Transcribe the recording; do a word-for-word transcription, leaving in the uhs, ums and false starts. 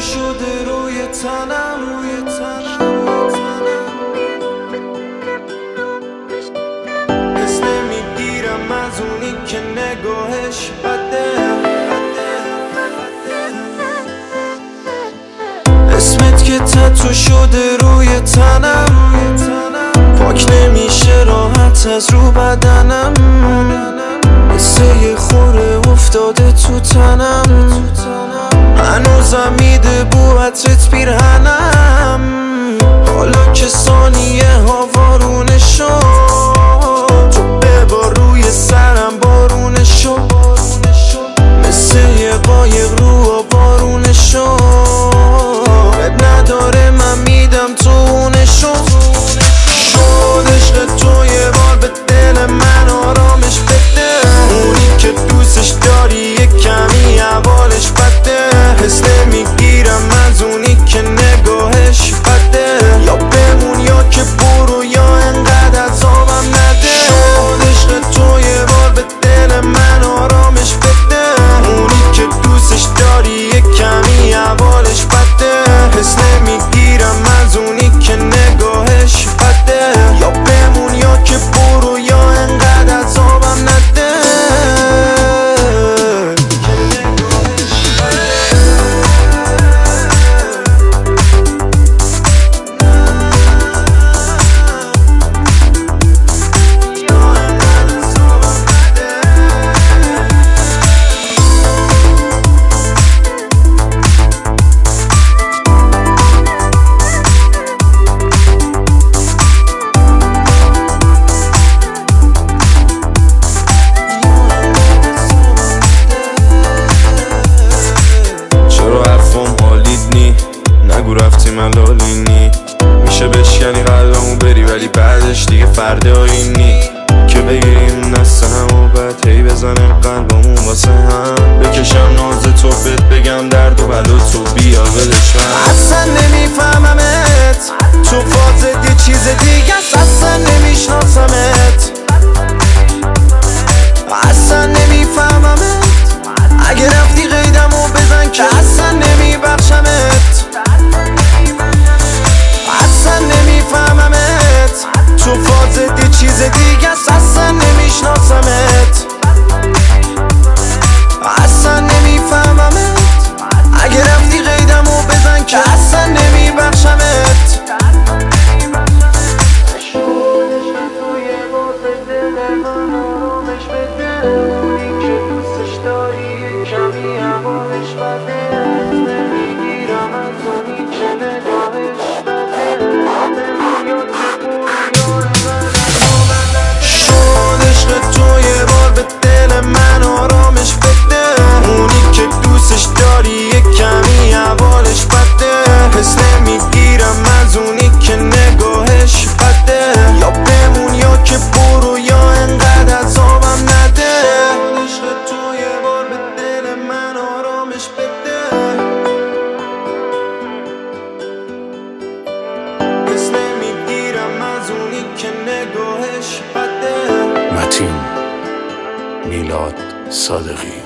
شده روی تنم روی تنم حس نمیگیرم از اونی که نگاهش بده اسمت که تتو شده روی تنم پاک نمیشه راحت از رو بدنم مثل یه خوره افتاده تو تنم هنوزم میده بو عطرت پیرهنم حالا که ثانیه ها وارونه شد تو ببار روی سرم بارونه شد مثل یه قایق رو بارونه شد اب نداره من میدم تو اونه شد شد عشق تو یه بار به دل من آرامش بده اونی که دوستش داری یه کمی اولش بده حس نمیگیرم از اونی که نگاهش بده یا بمون یا که برو یا انقدر عذابم نده شد عشق تو یه بار به دل من آرامش بده اونی که دوستش داری یه کمی اولش بده حس نمیگیرم از اونی که نگاهش بده یا بمون یا که برو یا انقدر عذابم نده ملالینی میشه بشکنی قلبمو بری ولی بعدش دیگه فرد آینی که بگیریم دست هم و بعد هی بزنم قلبمون واسه هم بکشم ناز تو بهت بگم درد و بلا تو بیا ولش من اصلا نمیفهممت تو فازت یه چیز دیگه است اصلا نمیشناسمت اصلا نمیفهممت اگه رفتی قیدمو بزن که اصلا نمیبخشمت اصلا نمیفهممت تو فازت یه چیز دیگه است اصلا نمیشناسمت اصلا نمیفهممت اگه رفتی قیدمو بزن که اصلا نمیبخشمت من آرامش بده اونی که دوستش داری یه کمی اولش بده حس نمیگیرم از اونی که نگاهش بده یا بمون یا که برو یا انقدر عذابم نده عشق تو یه بار به دل من آرامش بده حس نمیگیرم از اونی که نگاهش بده متین میلاد صادقی